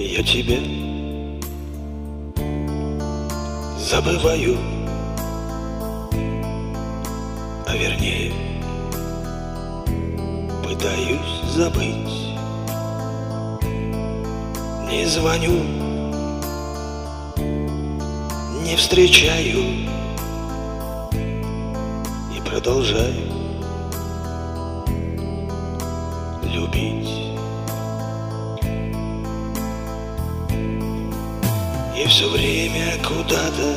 Я тебя забываю, а вернее пытаюсь забыть. Не звоню, не встречаю и продолжаю любить. И все время куда-то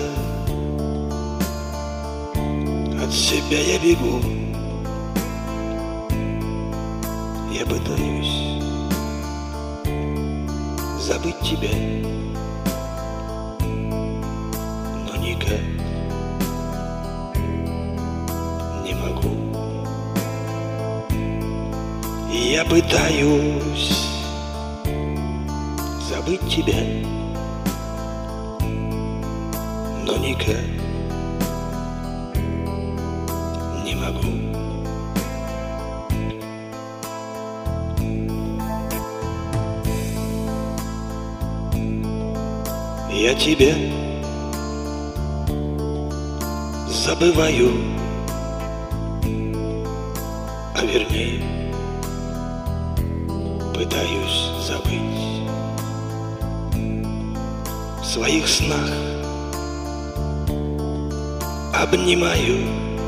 от себя я бегу. Я пытаюсь забыть тебя, но никак не могу. И я пытаюсь забыть тебя, но никак не могу. Я тебя забываю, а вернее пытаюсь забыть. В своих снах обнимаю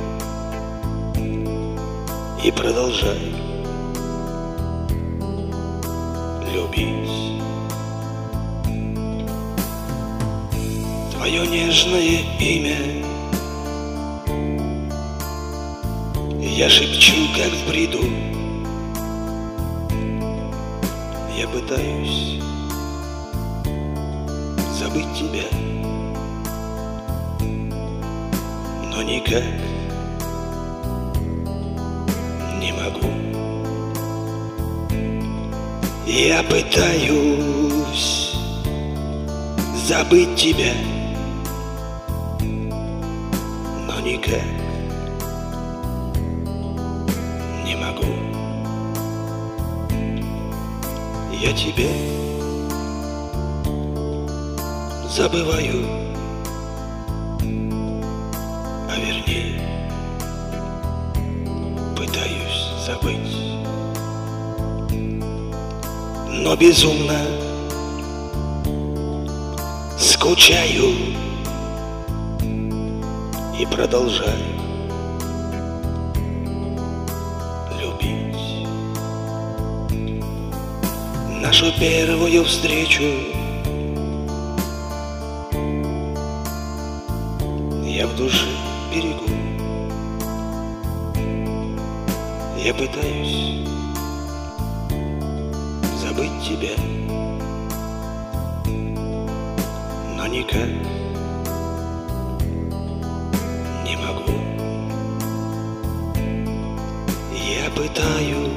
и продолжаю любить. Твое нежное имя я шепчу, как в бреду. Я пытаюсь забыть тебя, но никак не могу. Я пытаюсь забыть тебя, но никак не могу. Я тебя забываю, а вернее пытаюсь забыть, но безумно скучаю и продолжаю любить. Нашу первую встречу я в душе берегу. Я пытаюсь забыть тебя, но никак не могу. Я пытаюсь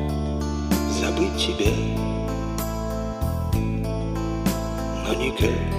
забыть тебя, но никак